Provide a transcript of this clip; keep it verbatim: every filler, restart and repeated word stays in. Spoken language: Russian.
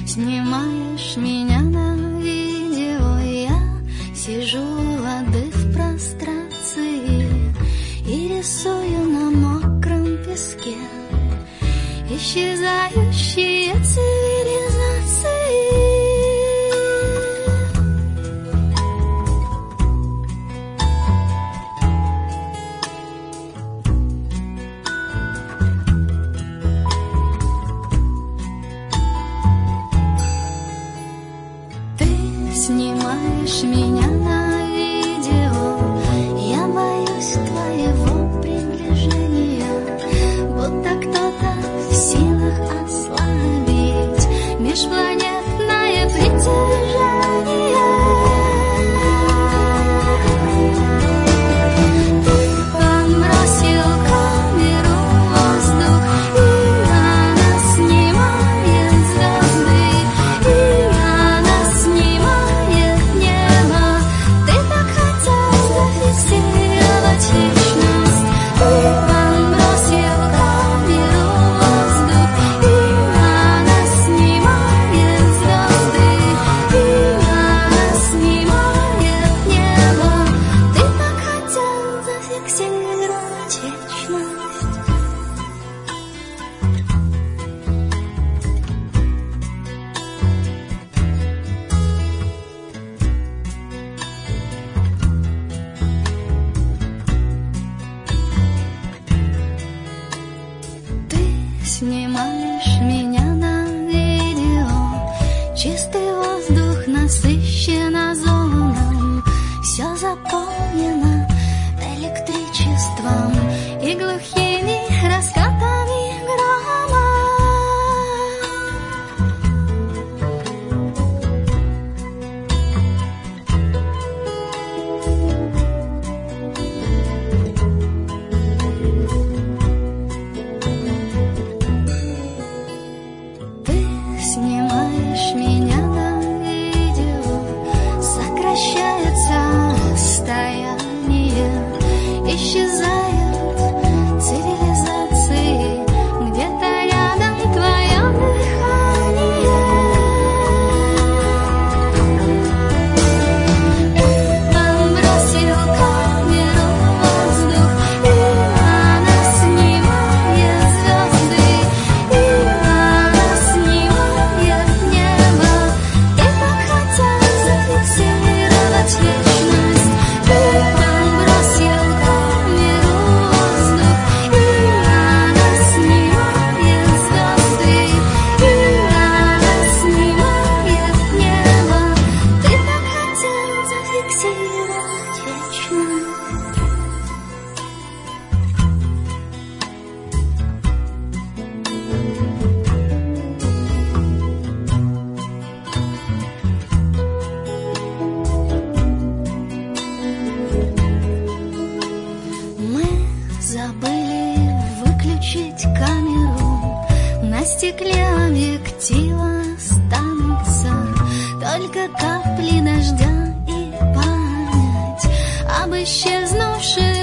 Снимаешь меня на видео, я сижу у воды в прострации и рисую на мокром песке исчезающие цивилизации. Снимаешь меня на видео, я боюсь твоего приближения, будто кто-то в силах ослабить межпланетное притяжение. Ты подбросил камеру в воздух, и она снимает звезды, и она снимает небо. Ты так хотел зафиксировать вечность. Ты подбросил камеру в воздух, и она снимает звезды, и она снимает небо. Ты так хотел зафиксировать вечность. Ты снимаешь меня на видео, чистый воздух насыщен озоном, все заполнено электричеством и глухими раскатами грома. Ты снимаешь меня на видео, сокращается расстояние, исчезают цивилизации, где-то рядом твое дыхание. Ты подбросил камеру в воздух, и она снимает звезды, и она снимает небо. Ты так хотел зафиксировать вечность. Ты подбросил камеру в воздух, и она снимает звезды, и она снимает небо. Ты так хотел зафиксировать вечность. Мы забыли выключить камеру, на стекле объектива останутся только капли дождя и память об исчезнувшей